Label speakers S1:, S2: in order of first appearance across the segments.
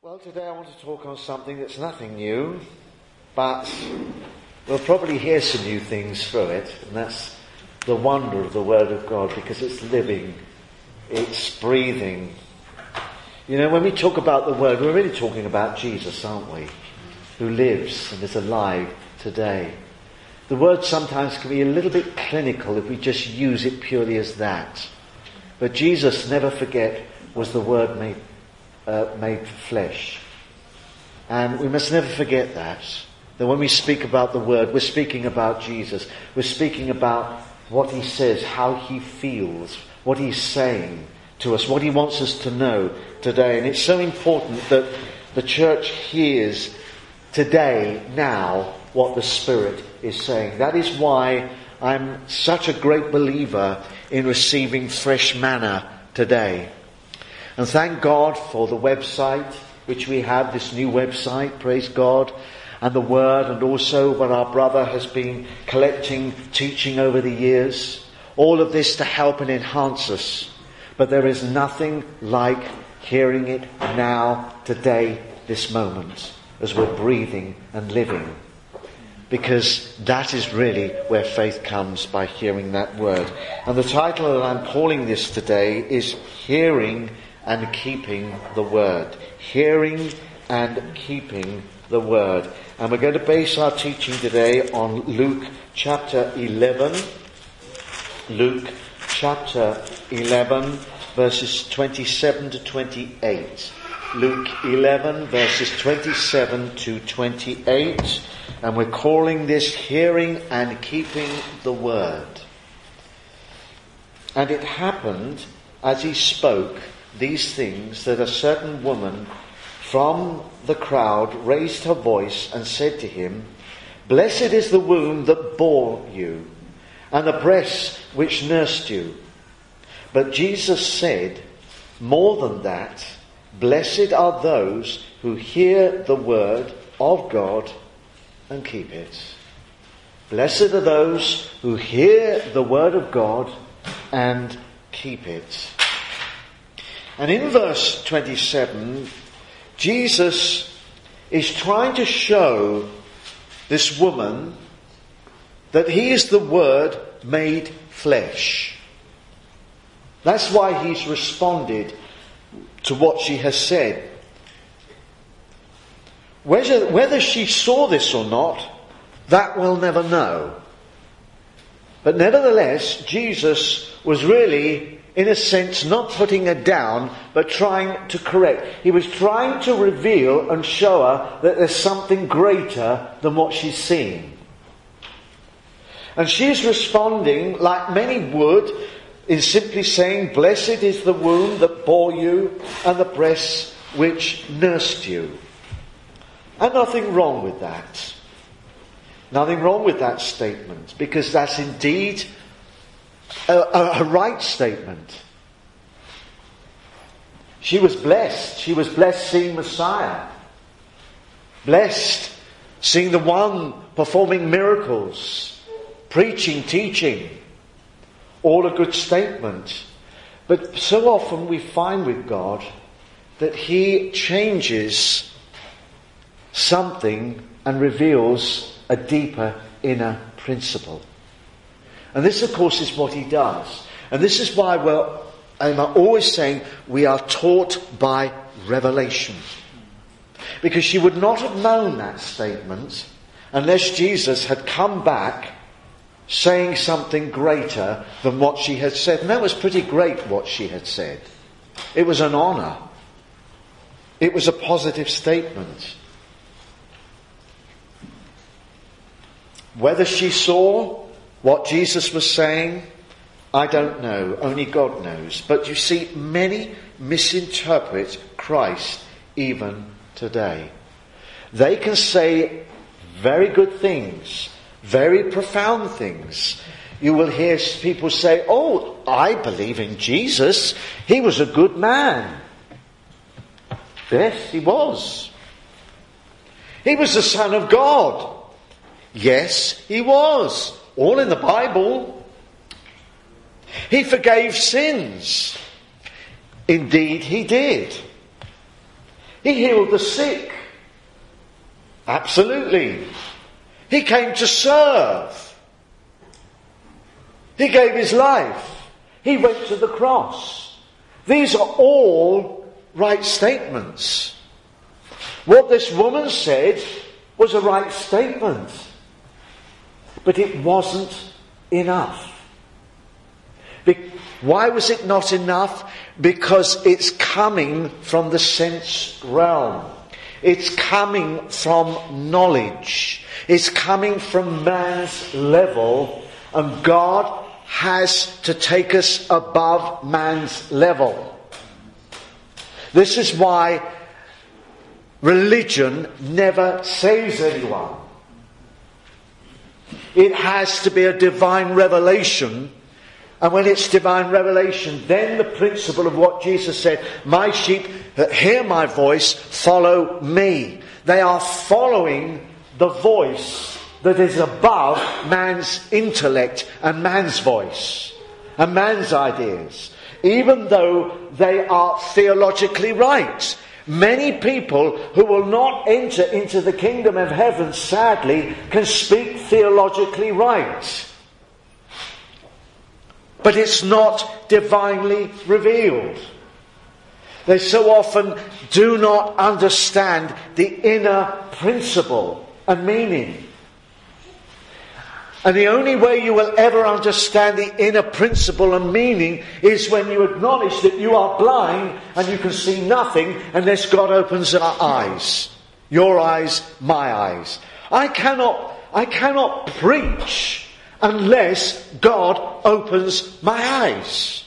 S1: Well, today I want to talk on something that's nothing new, but we'll probably hear some new things through it, and that's the wonder of the Word of God, because it's living, it's breathing. You know, when we talk about the Word, we're really talking about Jesus, aren't we? Who lives and is alive today. The Word sometimes can be a little bit clinical if we just use it purely as that. But Jesus, never forget, was the Word made flesh. And we must never forget that when we speak about the Word, we're speaking about Jesus. We're speaking about what He says, how He feels, what He's saying to us, what He wants us to know today. And it's so important that the church hears today, now, what the Spirit is saying. That is why I'm such a great believer in receiving fresh manna today. And thank God for the website which we have, this new website, praise God, and the Word, and also what our brother has been collecting, teaching over the years. All of this to help and enhance us. But there is nothing like hearing it now, today, this moment, as we're breathing and living. Because that is really where faith comes, by hearing that Word. And the title that I'm calling this today is Hearing and Keeping the Word. Hearing and keeping the Word. And we're going to base our teaching today on Luke chapter 11. Luke chapter 11, verses 27 to 28. Luke 11, verses 27 to 28. And we're calling this Hearing and Keeping the Word. And it happened, as he spoke these things, that a certain woman from the crowd raised her voice and said to him, "Blessed is the womb that bore you, and the breasts which nursed you." But Jesus said, "More than that, blessed are those who hear the word of God and keep it." Blessed are those who hear the word of God and keep it. And in verse 27, Jesus is trying to show this woman that He is the Word made flesh. That's why He's responded to what she has said. Whether she saw this or not, that we'll never know. But nevertheless, Jesus was really, in a sense, not putting her down, but trying to correct. He was trying to reveal and show her that there's something greater than what she's seeing. And she's responding, like many would, in simply saying, "Blessed is the womb that bore you, and the breasts which nursed you." And nothing wrong with that. Nothing wrong with that statement, because that's indeed a right statement. She was blessed. She was blessed seeing Messiah. Blessed seeing the one performing miracles, preaching, teaching. All a good statement. But so often we find with God that He changes something and reveals a deeper inner principle. And this, of course, is what He does. And this is why I'm always saying we are taught by revelation. Because she would not have known that statement unless Jesus had come back saying something greater than what she had said. And that was pretty great, what she had said. It was an honour. It was a positive statement. Whether she saw what Jesus was saying, I don't know. Only God knows. But you see, many misinterpret Christ even today. They can say very good things, very profound things. You will hear people say, "Oh, I believe in Jesus. He was a good man." Yes, He was. He was the Son of God. Yes, He was. All in the Bible. He forgave sins. Indeed, He did. He healed the sick. Absolutely. He came to serve. He gave his life. He went to the cross. These are all right statements. What this woman said was a right statement. But it wasn't enough. Why was it not enough? Because it's coming from the sense realm. It's coming from knowledge. It's coming from man's level. And God has to take us above man's level. This is why religion never saves anyone. It has to be a divine revelation. And when it's divine revelation, then the principle of what Jesus said, my sheep that hear my voice follow me. They are following the voice that is above man's intellect and man's voice and man's ideas, even though they are theologically right. Many people who will not enter into the kingdom of heaven, sadly, can speak theologically right. But it's not divinely revealed. They so often do not understand the inner principle and meaning. And the only way you will ever understand the inner principle and meaning is when you acknowledge that you are blind and you can see nothing unless God opens our eyes. Your eyes, my eyes. I cannot preach unless God opens my eyes.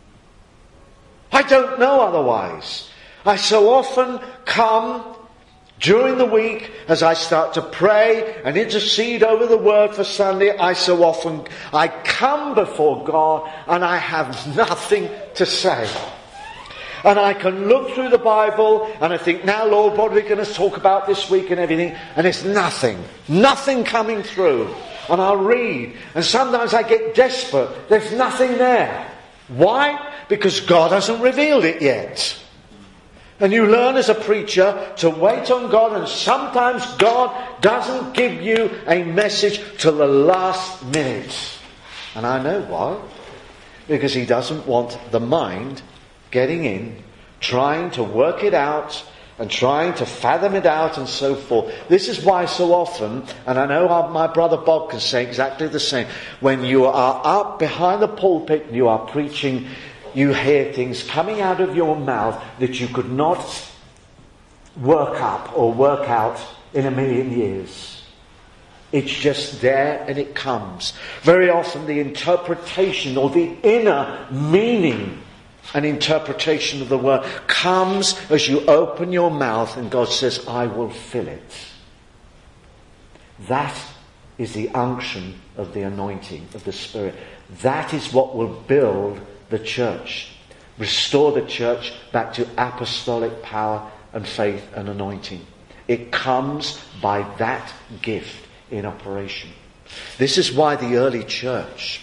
S1: I don't know otherwise. I so often come during the week as I start to pray and intercede over the word for Sunday. I come before God and I have nothing to say. And I can look through the Bible and I think, now Lord, what are we going to talk about this week and everything? And it's nothing coming through. And I'll read. And sometimes I get desperate. There's nothing there. Why? Because God hasn't revealed it yet. And you learn as a preacher to wait on God. And sometimes God doesn't give you a message till the last minute. And I know why. Because He doesn't want the mind getting in, trying to work it out, and trying to fathom it out and so forth. This is why so often, and I know my brother Bob can say exactly the same, when you are up behind the pulpit and you are preaching, you hear things coming out of your mouth that you could not work up or work out in a million years. It's just there and it comes. Very often the interpretation or the inner meaning and interpretation of the word comes as you open your mouth and God says, I will fill it. That is the unction of the anointing of the Spirit. That is what will build the church. Restore the church back to apostolic power and faith and anointing. It comes by that gift in operation. This is why the early church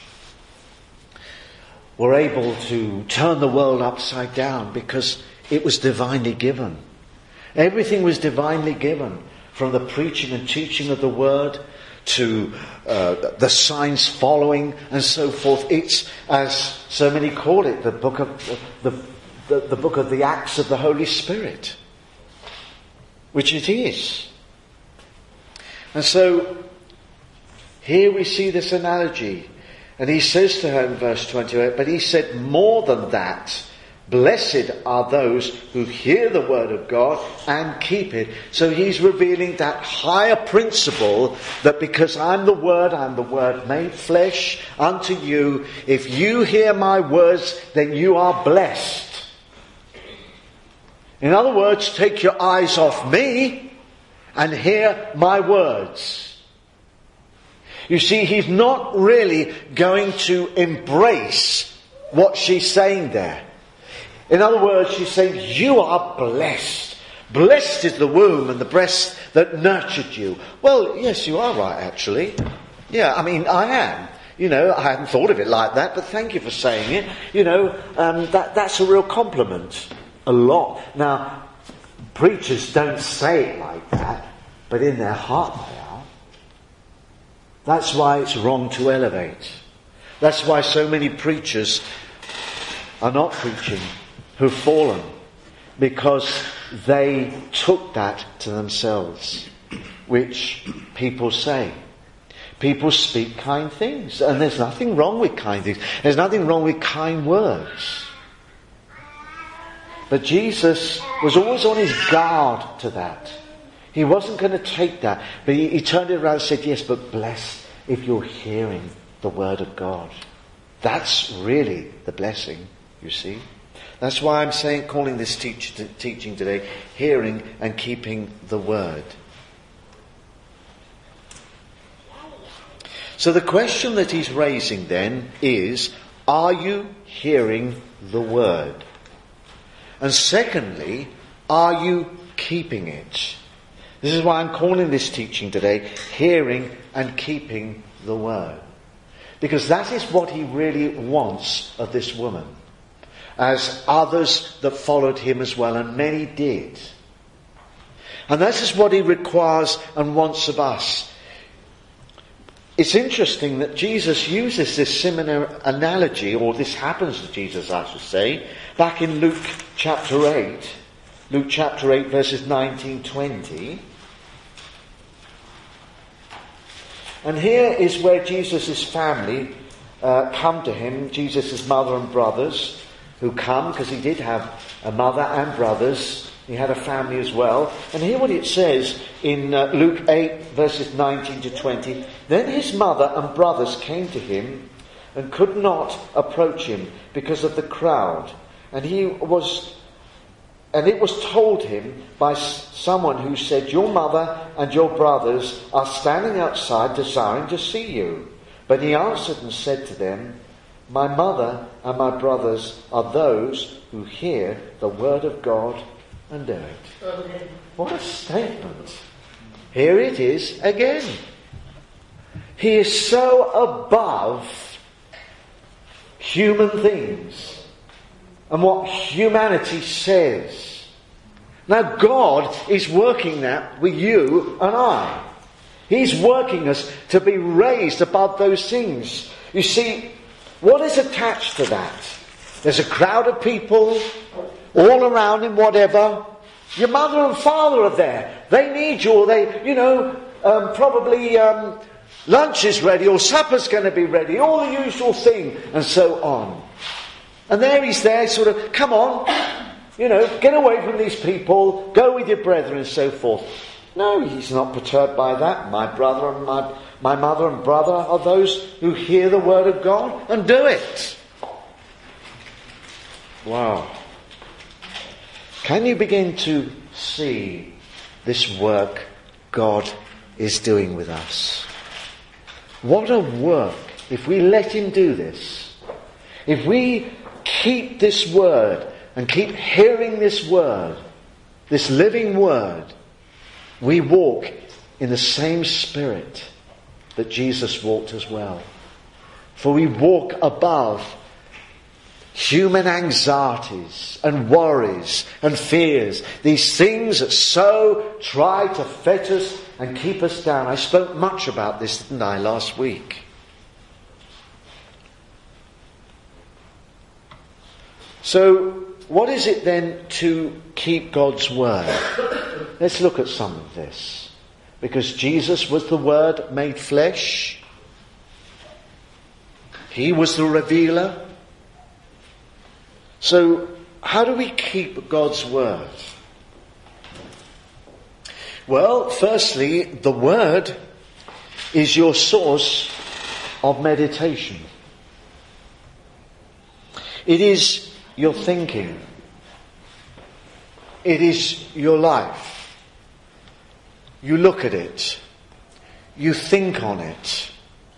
S1: were able to turn the world upside down, because it was divinely given. Everything was divinely given, from the preaching and teaching of the word to the signs following and so forth. It's, as so many call it, the book of the book of the Acts of the Holy Spirit, which it is. And so here we see this analogy. And he says to her in verse 28, but he said more than that, blessed are those who hear the word of God and keep it. So he's revealing that higher principle that because I'm the word made flesh unto you. If you hear my words, then you are blessed. In other words, take your eyes off me and hear my words. You see, he's not really going to embrace what she's saying there. In other words, she's saying, you are blessed. Blessed is the womb and the breast that nurtured you. Well, yes, you are right, actually. Yeah, I mean, I am. I hadn't thought of it like that, but thank you for saying it. That's a real compliment. A lot. Now, Preachers don't say it like that, but in their heart they are. That's why it's wrong to elevate. That's why so many preachers are not preaching, who've fallen, because they took that to themselves, which people say. People speak kind things, and there's nothing wrong with kind things. There's nothing wrong with kind words. But Jesus was always on his guard to that. He wasn't going to take that. But he turned it around and said, yes, but blessed if you're hearing the word of God. That's really the blessing, you see. That's why I'm calling this teaching today, hearing and keeping the word. So the question that he's raising then is, are you hearing the word? And secondly, are you keeping it? This is why I'm calling this teaching today, hearing and keeping the word. Because that is what he really wants of this woman, as others that followed him as well, and many did. And that is what he requires and wants of us. It's interesting that Jesus uses this similar analogy, or this happens to Jesus, I should say, back in Luke chapter 8. Luke chapter 8 verses 19-20. And here is where Jesus' family come to him, Jesus' mother and brothers, who come, because he did have a mother and brothers. He had a family as well. And hear what it says in Luke 8 verses 19-20. Then his mother and brothers came to him and could not approach him because of the crowd. And it was told him by someone who said, your mother and your brothers are standing outside desiring to see you. But he answered and said to them, my mother and my brothers are those who hear the word of God and do it.
S2: Amen.
S1: What a statement. Here it is again. He is so above human things and what humanity says. Now God is working that with you and I. He's working us to be raised above those things. You see, what is attached to that? There's a crowd of people all around him, whatever. Your mother and father are there. They need you, or probably lunch is ready, or supper's going to be ready, all the usual thing, and so on. And there he's there, sort of, come on, get away from these people, go with your brethren, and so forth. No, he's not perturbed by that. My brother and my mother and brother are those who hear the word of God and do it. Wow. Can you begin to see this work God is doing with us? What a work if we let him do this. If we keep this word and keep hearing this word, this living word, we walk in the same spirit that Jesus walked as well. For we walk above human anxieties and worries and fears, these things that so try to fetter us and keep us down. I spoke much about this, didn't I, last week? So, what is it then to keep God's word? Let's look at some of this. Because Jesus was the Word made flesh. He was the revealer. So, how do we keep God's word? Well, firstly, the word is your source of meditation. It is your thinking. It is your life. You look at it. You think on it.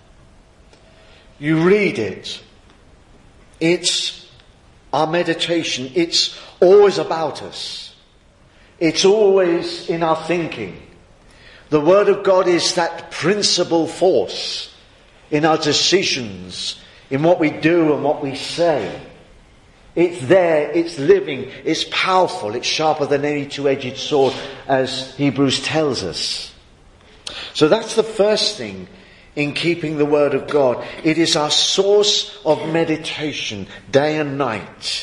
S1: You read it. It's our meditation. It's always about us. It's always in our thinking. The Word of God is that principal force in our decisions, in what we do and what we say. It's there, it's living, it's powerful, it's sharper than any two-edged sword, as Hebrews tells us. So that's the first thing in keeping the Word of God. It is our source of meditation, day and night.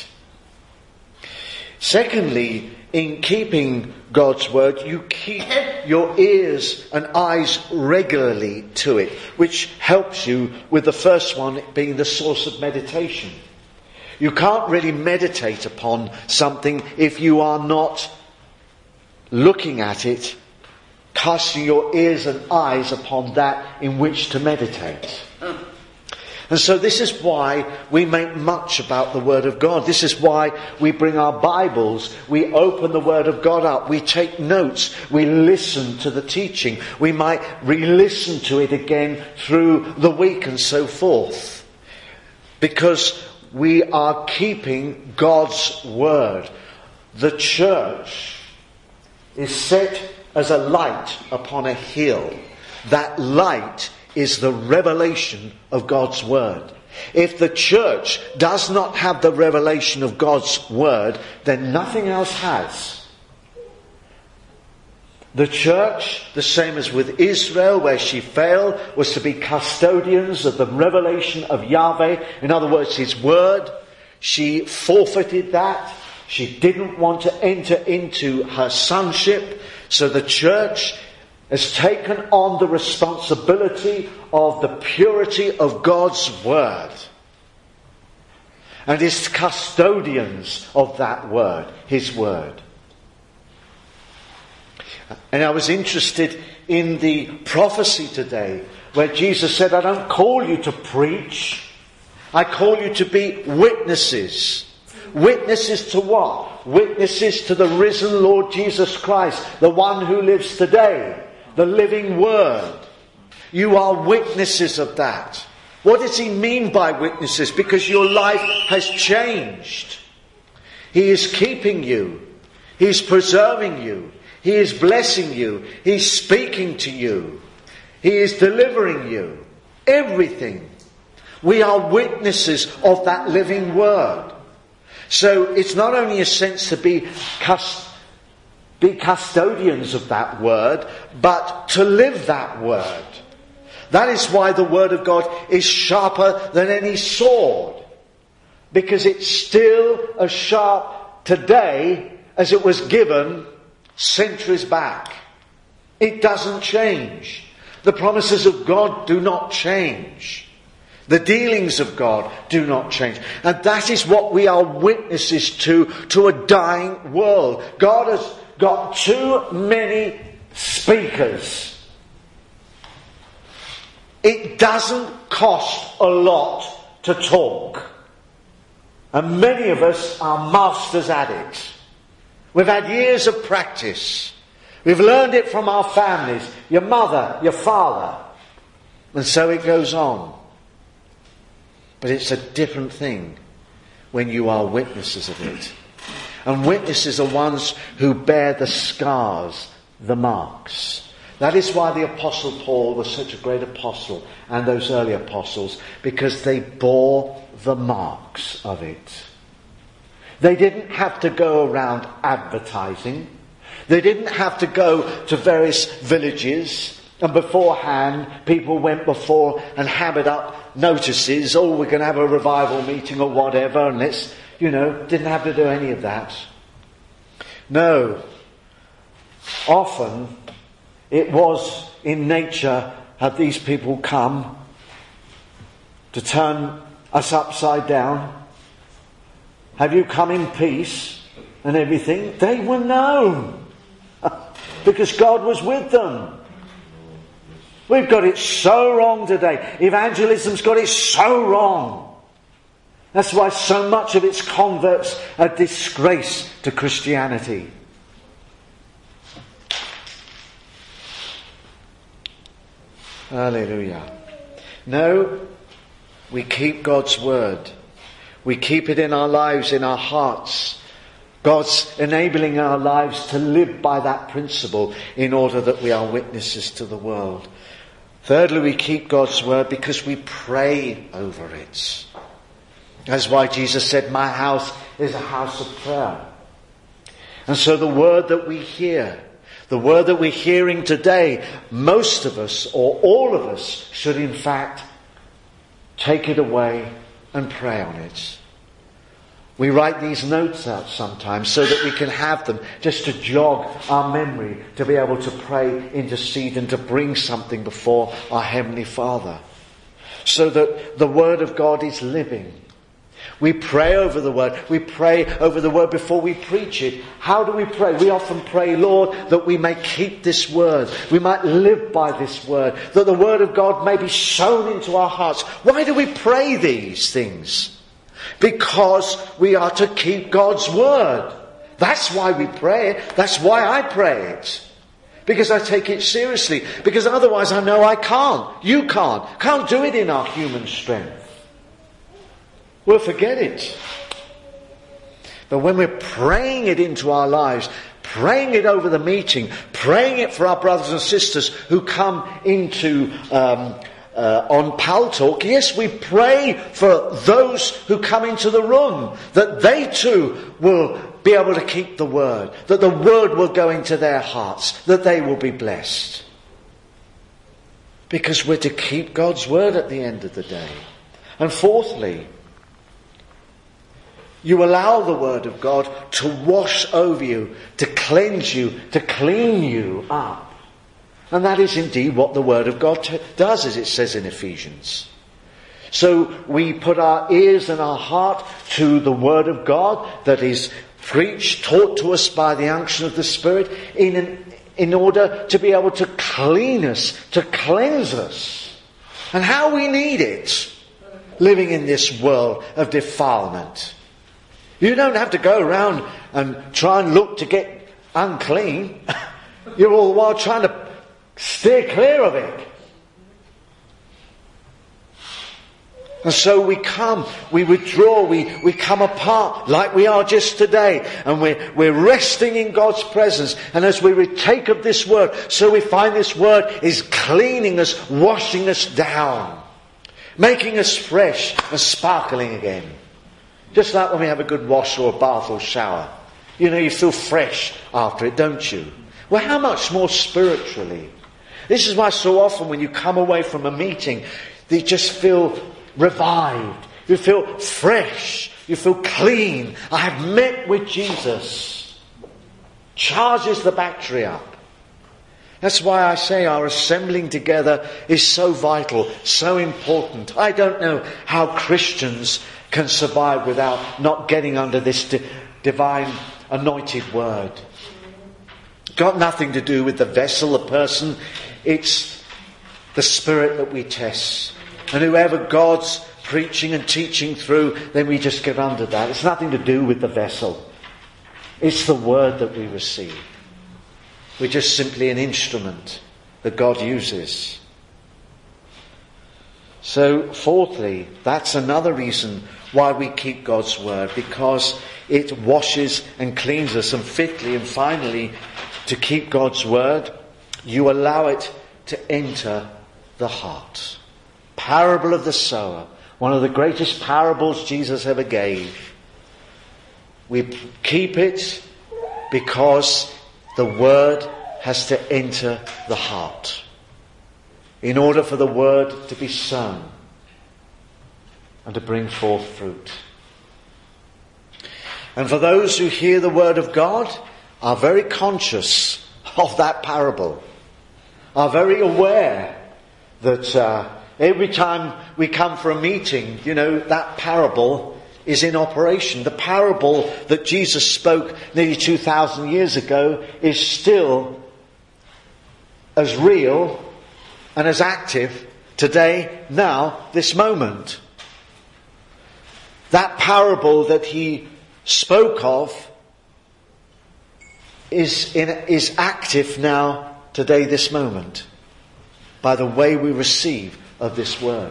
S1: Secondly, in keeping God's Word, you keep your ears and eyes regularly to it, which helps you with the first one being the source of meditation. You can't really meditate upon something if you are not looking at it, casting your ears and eyes upon that in which to meditate. And so this is why we make much about the Word of God. This is why we bring our Bibles, we open the Word of God up, we take notes, we listen to the teaching. We might re-listen to it again through the week and so forth. Because we are keeping God's Word. The church is set as a light upon a hill. That light is the revelation of God's Word. If the church does not have the revelation of God's Word, then nothing else has. The church, the same as with Israel, where she failed, was to be custodians of the revelation of Yahweh. In other words, His Word. She forfeited that. She didn't want to enter into her sonship. So the church has taken on the responsibility of the purity of God's Word. And is custodians of that Word, His Word. And I was interested in the prophecy today where Jesus said, I don't call you to preach. I call you to be witnesses. Witnesses to what? Witnesses to the risen Lord Jesus Christ, the one who lives today, the living Word. You are witnesses of that. What does He mean by witnesses? Because your life has changed. He is keeping you. He is preserving you. He is blessing you. He's speaking to you. He is delivering you. Everything. We are witnesses of that living Word. So it's not only a sense to be custodians of that Word, but to live that Word. That is why the Word of God is sharper than any sword. Because it's still as sharp today as it was given centuries back. It doesn't change. The promises of God do not change. The dealings of God do not change. And that is what we are witnesses to a dying world. God has got too many speakers. It doesn't cost a lot to talk. And many of us are masters at it. We've had years of practice. We've learned it from our families, your mother, your father. And so it goes on. But it's a different thing when you are witnesses of it. And witnesses are ones who bear the scars, the marks. That is why the Apostle Paul was such a great apostle, and those early apostles, because they bore the marks of it. They didn't have to go around advertising. They didn't have to go to various villages, and beforehand people went before and hammered up notices, oh, we're going to have a revival meeting or whatever, and let's, didn't have to do any of that. No. Often it was in nature had these people come to turn us upside down. Have you come in peace and everything? They were known because God was with them. We've got it so wrong today. Evangelism's got it so wrong. That's why so much of its converts are a disgrace to Christianity. Hallelujah. No, we keep God's Word. We keep it in our lives, in our hearts. God's enabling our lives to live by that principle in order that we are witnesses to the world. Thirdly, we keep God's Word because we pray over it. That's why Jesus said, my house is a house of prayer. And so the word that we hear, the word that we're hearing today, most of us or all of us should in fact take it away and pray on it. We write these notes out sometimes so that we can have them just to jog our memory, to be able to pray, intercede, and to bring something before our Heavenly Father. So that the Word of God is living. We pray over the Word. We pray over the Word before we preach it. How do we pray? We often pray, Lord, that we may keep this Word. We might live by this Word. That the Word of God may be sown into our hearts. Why do we pray these things? Because we are to keep God's Word. That's why we pray it. That's why I pray it. Because I take it seriously. Because otherwise I know I can't. You can't. Can't do it in our human strength. We'll forget it. But when we're praying it into our lives, praying it over the meeting, praying it for our brothers and sisters who come into on Pal Talk, yes, we pray for those who come into the room, that they too will be able to keep the Word, that the Word will go into their hearts, that they will be blessed. Because we're to keep God's Word at the end of the day. And fourthly, you allow the Word of God to wash over you, to cleanse you, to clean you up. And that is indeed what the Word of God does, as it says in Ephesians. So we put our ears and our heart to the Word of God that is preached, taught to us by the unction of the Spirit in order to be able to clean us, to cleanse us. And how we need it, living in this world of defilement. You don't have to go around and try and look to get unclean. You're all the while trying to steer clear of it. And so we come, we withdraw, we come apart like we are just today. And we're resting in God's presence. And as we take of this Word, so we find this Word is cleaning us, washing us down, making us fresh and sparkling again. Just like when we have a good wash or a bath or shower. You know, you feel fresh after it, don't you? Well, how much more spiritually? This is why so often when you come away from a meeting, you just feel revived. You feel fresh. You feel clean. I have met with Jesus. Charges the battery up. That's why I say our assembling together is so vital, so important. I don't know how Christians can survive without not getting under this divine anointed Word. Got nothing to do with the vessel, the person. It's the Spirit that we test. And whoever God's preaching and teaching through, then we just get under that. It's nothing to do with the vessel. It's the Word that we receive. We're just simply an instrument that God uses. So, fourthly, that's another reason why we keep God's Word, because it washes and cleans us. And fifthly and finally, to keep God's Word, you allow it to enter the heart. Parable of the sower, one of the greatest parables Jesus ever gave. We keep it because the Word has to enter the heart in order for the Word to be sown and to bring forth fruit. And for those who hear the Word of God, are very conscious of that parable, are very aware that every time we come for a meeting, you know, that parable is in operation. The parable that Jesus spoke nearly 2,000 years ago is still as real and as active today, now, this moment. That parable that he spoke of is active now, today, this moment, by the way we receive of this Word.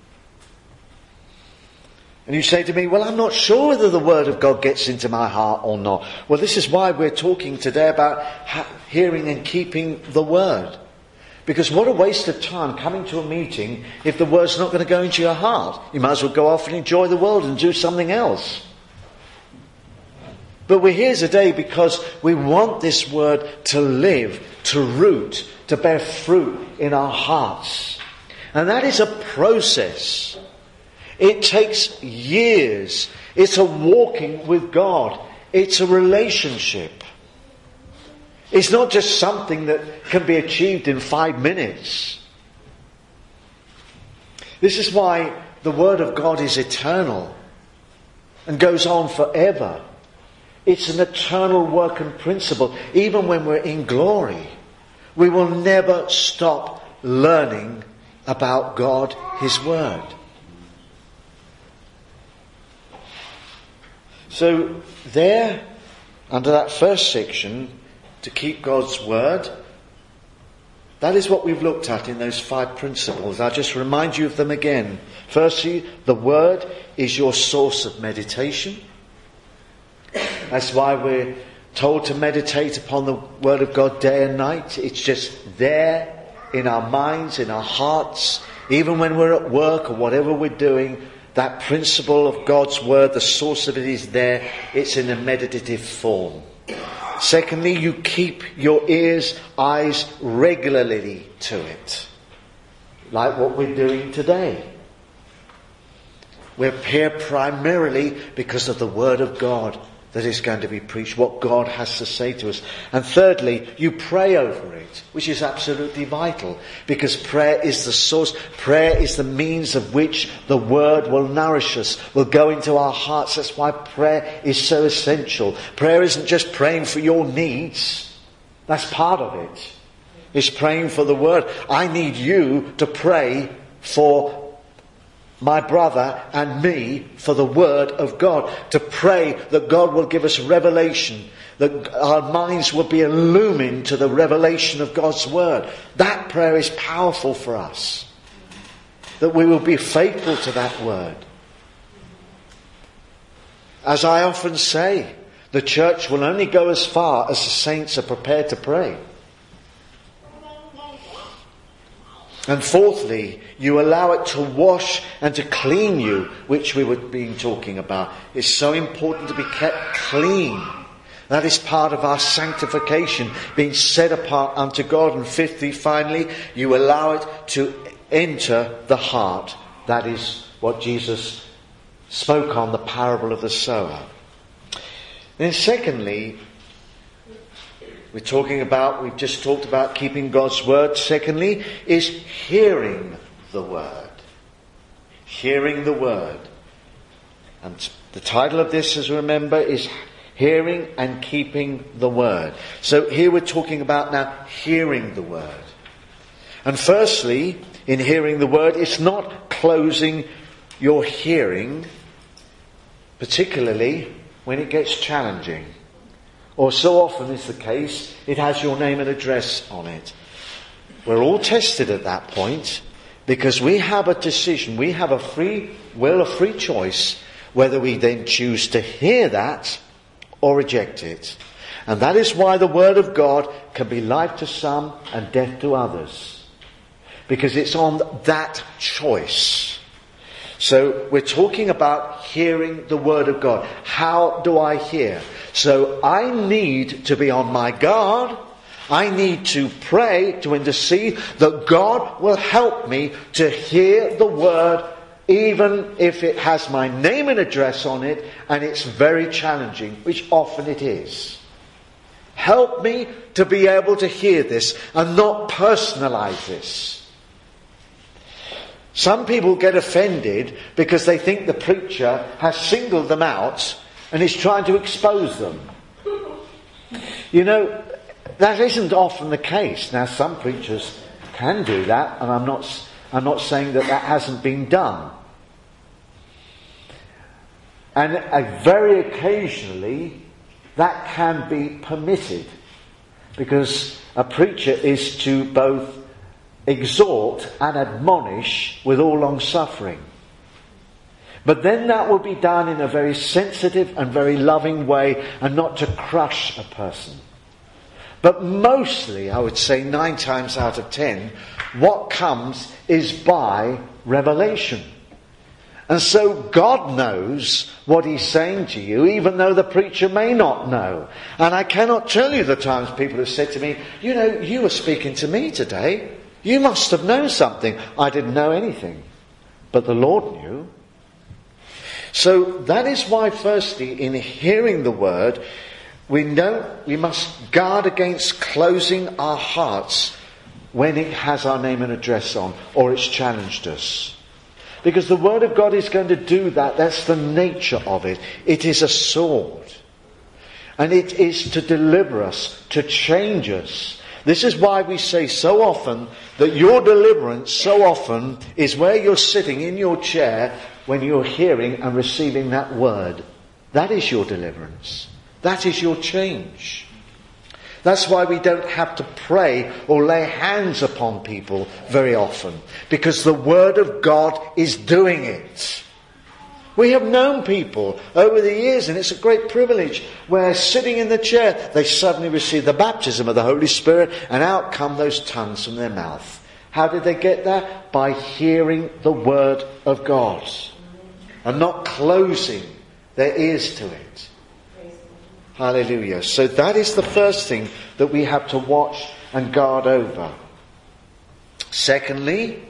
S1: And you say to me, well, I'm not sure whether the Word of God gets into my heart or not. Well, this is why we're talking today about hearing and keeping the Word. Because what a waste of time coming to a meeting if the Word's not going to go into your heart. You might as well go off and enjoy the world and do something else. But we're here today because we want this word to live, to root, to bear fruit in our hearts. And that is a process. It takes years. It's a walking with God. It's a relationship. It's not just something that can be achieved in 5 minutes. This is why the Word of God is eternal and goes on forever. It's an eternal work and principle. Even when we're in glory, we will never stop learning about God, His Word. So there, under that first section, to keep God's Word, that is what we've looked at in those 5 principles. I'll just remind you of them again. Firstly, the Word is your source of meditation. That's why we're told to meditate upon the Word of God day and night. It's just there in our minds, in our hearts. Even when we're at work or whatever we're doing, that principle of God's Word, the source of it is there. It's in a meditative form. Secondly, you keep your ears, eyes regularly to it. Like what we're doing today. We're here primarily because of the Word of God that is going to be preached, what God has to say to us. And thirdly, you pray over it, which is absolutely vital, because prayer is the source, prayer is the means of which the Word will nourish us, will go into our hearts. That's why prayer is so essential. Prayer isn't just praying for your needs. That's part of it. It's praying for the Word. I need you to pray for my brother and me, for the Word of God, to pray that God will give us revelation, that our minds will be illumined to the revelation of God's Word. That prayer is powerful for us, that we will be faithful to that Word. As I often say, the church will only go as far as the saints are prepared to pray. And fourthly, you allow it to wash and to clean you, which we were being talking about. It's so important to be kept clean. That is part of our sanctification, being set apart unto God. And fifthly, finally, you allow it to enter the heart. That is what Jesus spoke on, the parable of the sower. Then secondly, we've just talked about keeping God's Word. Secondly, is hearing the Word. Hearing the Word. And the title of this, as we remember, is Hearing and Keeping the Word. So here we're talking about now hearing the Word. And firstly, in hearing the Word, it's not closing your hearing, particularly when it gets challenging. Or so often is the case, it has your name and address on it. We're all tested at that point because we have a decision, we have a free will, a free choice, whether we then choose to hear that or reject it. And that is why the Word of God can be life to some and death to others. Because it's on that choice. So we're talking about hearing the Word of God. How do I hear? So I need to be on my guard. I need to pray, to intercede, that God will help me to hear the Word, even if it has my name and address on it, and it's very challenging, which often it is. Help me to be able to hear this and not personalize this. Some people get offended because they think the preacher has singled them out and is trying to expose them. You know, that isn't often the case. Now, some preachers can do that, and I'm not saying that hasn't been done. And very occasionally, that can be permitted, because a preacher is to both exhort and admonish with all long suffering. But then that will be done in a very sensitive and very loving way, and not to crush a person. But mostly, I would say 9 times out of 10, what comes is by revelation. And so God knows what he's saying to you, even though the preacher may not know. And I cannot tell you the times people have said to me, you know, you were speaking to me today. You must have known something. I didn't know anything. But the Lord knew. So that is why, firstly, in hearing the word, we must guard against closing our hearts when it has our name and address on, or it's challenged us. Because the word of God is going to do that. That's the nature of it. It is a sword. And it is to deliver us, to change us. This is why we say so often that your deliverance so often is where you're sitting in your chair when you're hearing and receiving that word. That is your deliverance. That is your change. That's why we don't have to pray or lay hands upon people very often, because the Word of God is doing it. We have known people over the years, and it's a great privilege, where sitting in the chair, they suddenly receive the baptism of the Holy Spirit, and out come those tongues from their mouth. How did they get that? By hearing the Word of God and not closing their ears to it. Hallelujah. So that is the first thing that we have to watch and guard over. Secondly,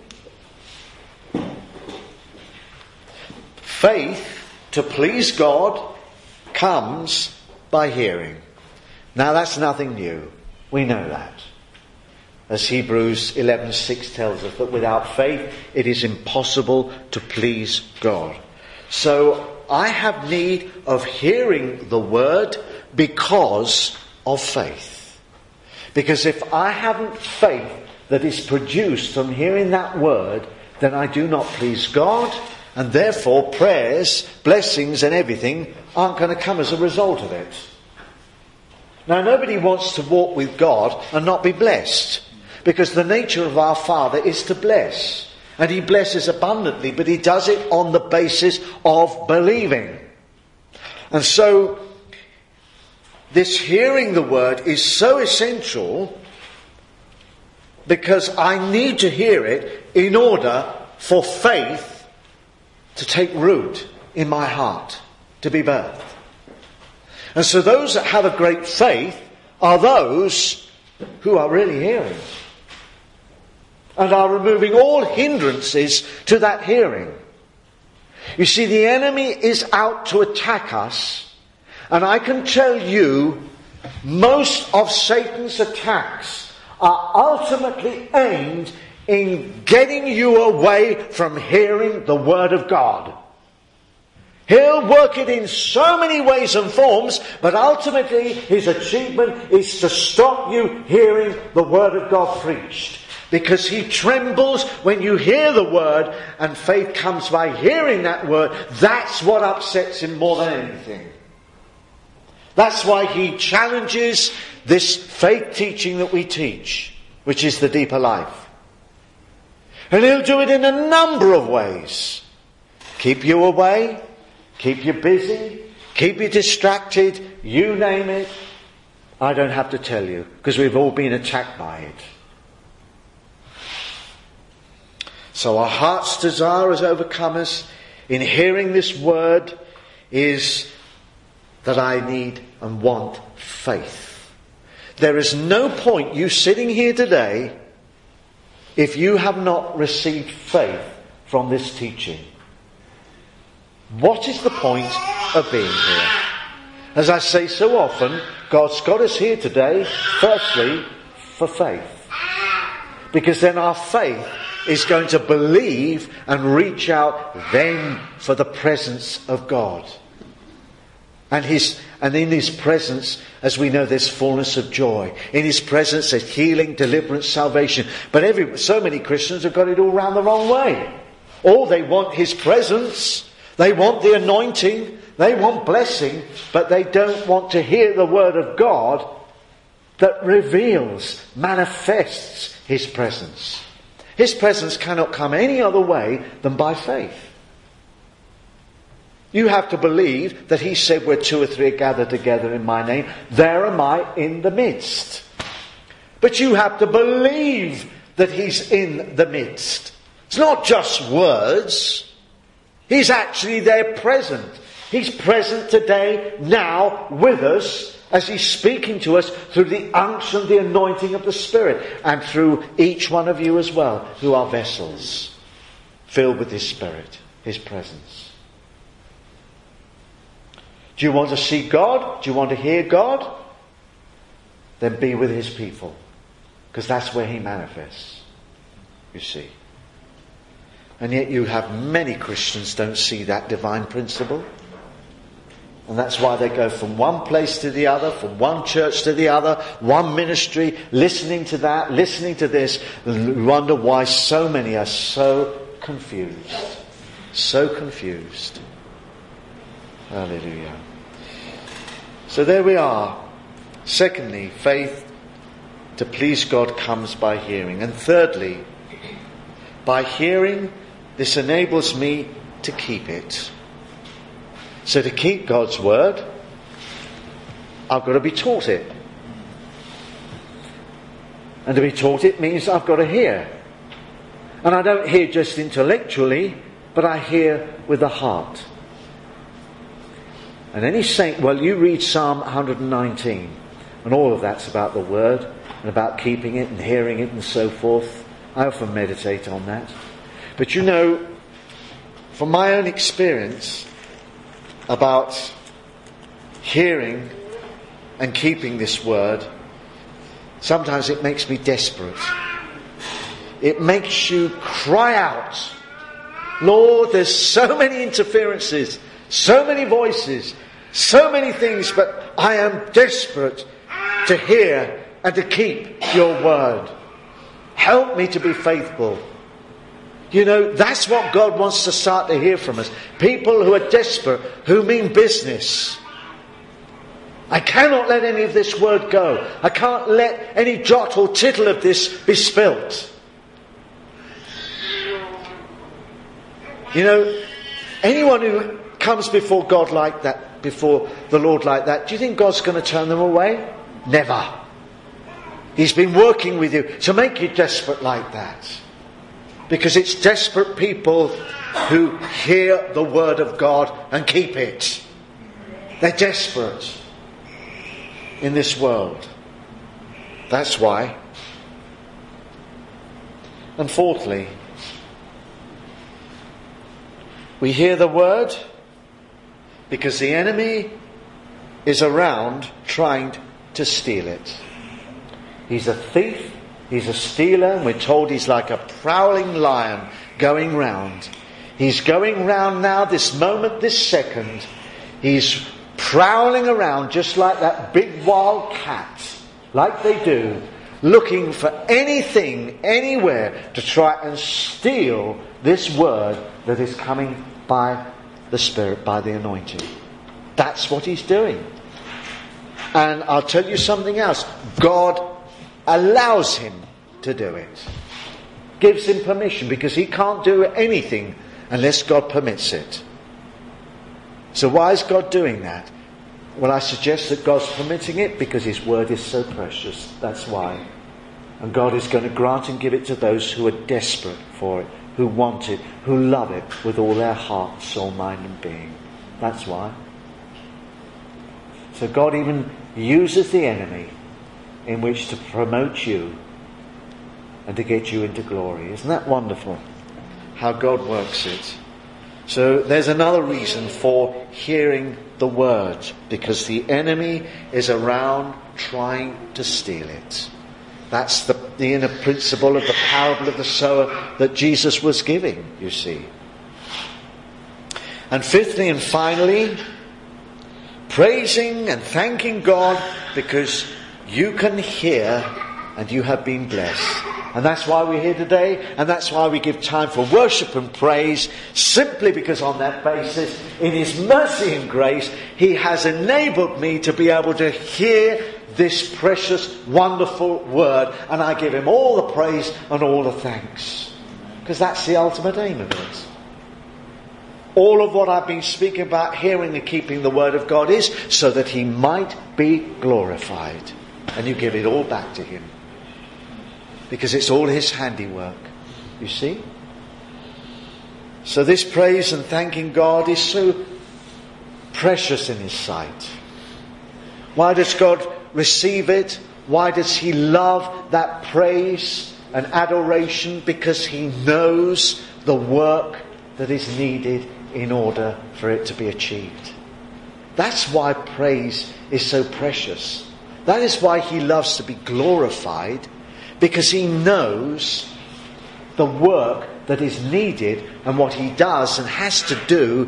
S1: faith to please God comes by hearing. Now that's nothing new. We know that. As Hebrews 11:6 tells us, that without faith it is impossible to please God. So I have need of hearing the word because of faith. Because if I haven't faith that is produced from hearing that word, then I do not please God, and therefore prayers, blessings and everything aren't going to come as a result of it. Now nobody wants to walk with God and not be blessed, because the nature of our Father is to bless. And he blesses abundantly, but he does it on the basis of believing. And so this hearing the word is so essential, because I need to hear it in order for faith to take root in my heart, to be birthed. And so those that have a great faith are those who are really hearing and are removing all hindrances to that hearing. You see, the enemy is out to attack us, and I can tell you most of Satan's attacks are ultimately aimed in getting you away from hearing the Word of God. He'll work it in so many ways and forms, but ultimately his achievement is to stop you hearing the Word of God preached. Because he trembles when you hear the word, and faith comes by hearing that word. That's what upsets him more than anything. That's why he challenges this faith teaching that we teach, which is the deeper life. And he'll do it in a number of ways. Keep you away, keep you busy, keep you distracted, you name it. I don't have to tell you, because we've all been attacked by it. So our heart's desire as overcomers in hearing this word is that I need and want faith. There is no point you sitting here today if you have not received faith from this teaching. What is the point of being here? As I say so often, God's got us here today, firstly, for faith. Because then our faith is going to believe and reach out then for the presence of God. And in his presence, as we know, there's fullness of joy. In his presence there's healing, deliverance, salvation. But so many Christians have got it all round the wrong way. All they want his presence, they want the anointing, they want blessing, but they don't want to hear the word of God that reveals, manifests his presence. His presence cannot come any other way than by faith. You have to believe that he said, where two or three are gathered together in my name, there am I in the midst. But you have to believe that he's in the midst. It's not just words. He's actually there present. He's present today, now, with us, as he's speaking to us through the unction, the anointing of the Spirit, and through each one of you as well, who are vessels filled with his Spirit, his presence. Do you want to see God? Do you want to hear God? Then be with his people, because that's where he manifests, you see. And yet you have many Christians don't see that divine principle. And that's why they go from one place to the other, from one church to the other, one ministry, listening to that, listening to this, and wonder why so many are so confused. So confused. Hallelujah. So there we are. Secondly, faith to please God comes by hearing. And thirdly, by hearing, this enables me to keep it. So to keep God's word, I've got to be taught it. And to be taught it means I've got to hear. And I don't hear just intellectually, but I hear with the heart. And any saint, well, you read Psalm 119, and all of that's about the word, and about keeping it and hearing it and so forth. I often meditate on that. But you know, from my own experience about hearing and keeping this word, sometimes it makes me desperate. It makes you cry out, Lord, there's so many interferences, so many voices, so many things, but I am desperate to hear and to keep your word. Help me to be faithful. You know, that's what God wants to start to hear from us. People who are desperate, who mean business. I cannot let any of this word go. I can't let any jot or tittle of this be spilt. You know, anyone who comes before God like that, before the Lord like that, do you think God's going to turn them away? Never. He's been working with you to make you desperate like that. Because it's desperate people who hear the word of God and keep it. They're desperate in this world. That's why. And fourthly, we hear the word because the enemy is around trying to steal it. He's a thief. He's a stealer, and we're told he's like a prowling lion going round. He's going round now, this moment, this second. He's prowling around just like that big wild cat, like they do, looking for anything, anywhere, to try and steal this word that is coming by the Spirit, by the anointing. That's what he's doing. And I'll tell you something else. God allows him to do it. Gives him permission, because he can't do anything unless God permits it. So why is God doing that? Well, I suggest that God's permitting it because his word is so precious. That's why. And God is going to grant and give it to those who are desperate for it, who want it, who love it with all their heart, soul, mind and being. That's why. So God even uses the enemy in which to promote you and to get you into glory. Isn't that wonderful? How God works it. So there's another reason for hearing the word, because the enemy is around trying to steal it. That's the inner principle of the parable of the sower that Jesus was giving, you see. And fifthly and finally, praising and thanking God because you can hear and you have been blessed. And that's why we're here today, and that's why we give time for worship and praise, simply because on that basis, in his mercy and grace, he has enabled me to be able to hear this precious, wonderful word, and I give him all the praise and all the thanks. Because that's the ultimate aim of it. All of what I've been speaking about, hearing and keeping the word of God, is so that he might be glorified. And you give it all back to him. Because it's all his handiwork. You see? So this praise and thanking God is so precious in his sight. Why does God receive it? Why does he love that praise and adoration? Because he knows the work that is needed in order for it to be achieved. That's why praise is so precious. That is why he loves to be glorified, because he knows the work that is needed and what he does and has to do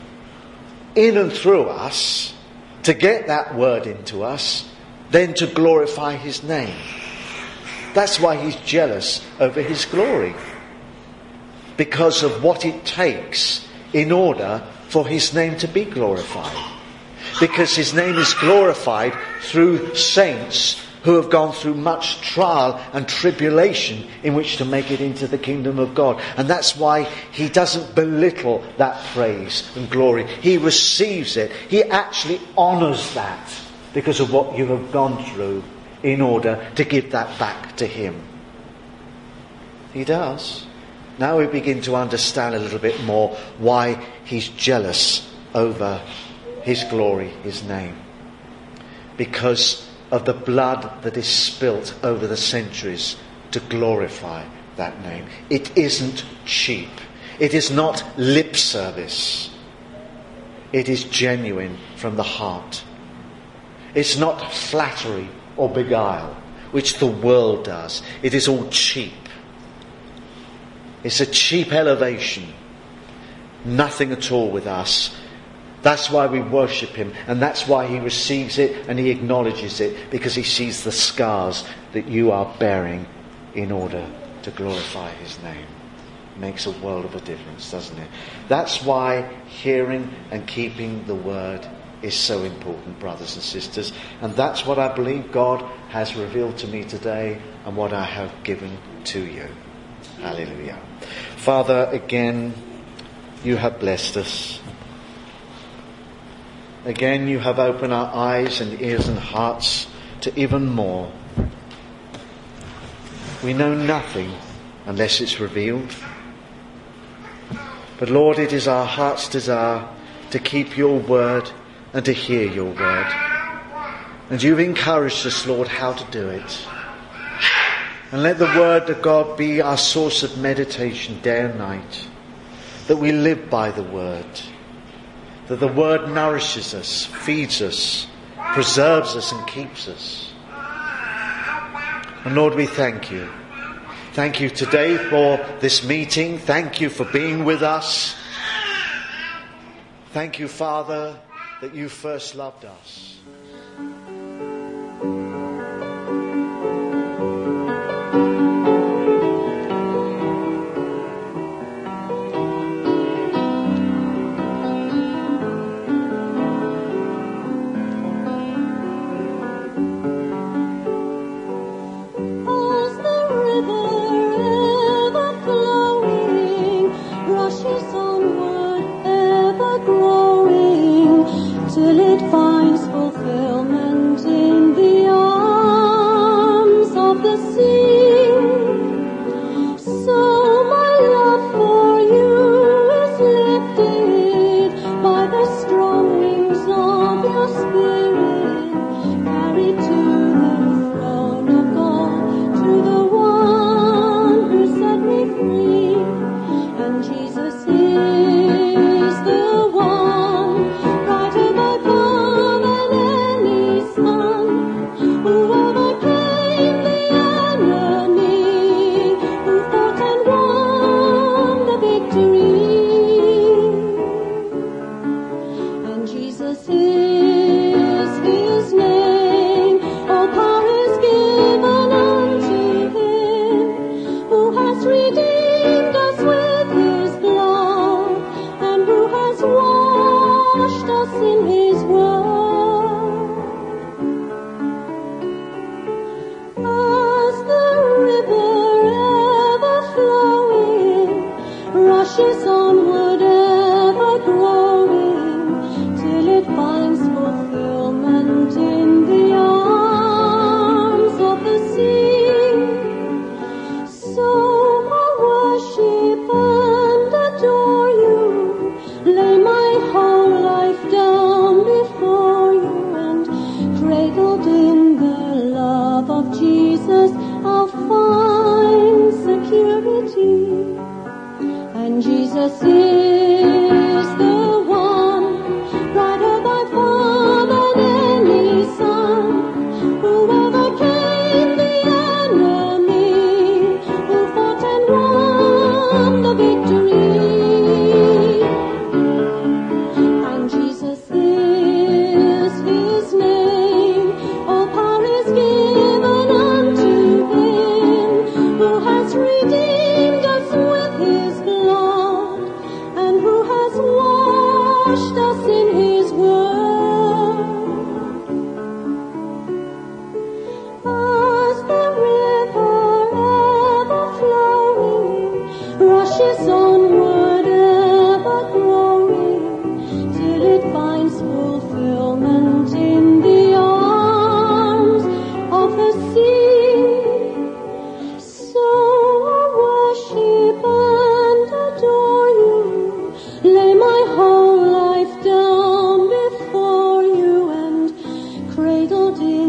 S1: in and through us to get that word into us, then to glorify his name. That's why he's jealous over his glory, because of what it takes in order for his name to be glorified. Because his name is glorified through saints who have gone through much trial and tribulation in which to make it into the kingdom of God. And that's why he doesn't belittle that praise and glory. He receives it. He actually honours that because of what you have gone through in order to give that back to him. He does. Now we begin to understand a little bit more why he's jealous over his glory, his name. Because of the blood that is spilt over the centuries to glorify that name. It isn't cheap. It is not lip service. It is genuine from the heart. It's not flattery or beguile, which the world does. It is all cheap. It's a cheap elevation. Nothing at all with us. That's why we worship him, and that's why he receives it and he acknowledges it, because he sees the scars that you are bearing in order to glorify his name. It makes a world of a difference, doesn't it? That's why hearing and keeping the word is so important, brothers and sisters, and that's what I believe God has revealed to me today and what I have given to you. Hallelujah. Father, again, you have blessed us. Again, you have opened our eyes and ears and hearts to even more. We know nothing unless it's revealed. But Lord, it is our heart's desire to keep your word and to hear your word. And you've encouraged us, Lord, how to do it. And let the word of God be our source of meditation day and night. That we live by the word. That the word nourishes us, feeds us, preserves us and keeps us. And Lord, we thank you. Thank you today for this meeting. Thank you for being with us. Thank you, Father, that you first loved us.
S2: Till it finds fulfillment. Jesus is the one, brighter by far than any sun, who overcame the enemy, who fought and won the victory. And Jesus is his name, all power is given unto him, who has redeemed us with his blood, and who has washed us in his word. As the river ever flowing rushes onward, ever growing, till it finds fulfillment in the arms of the sea. So I worship and adore you, lay my whole life down before you, and cradled in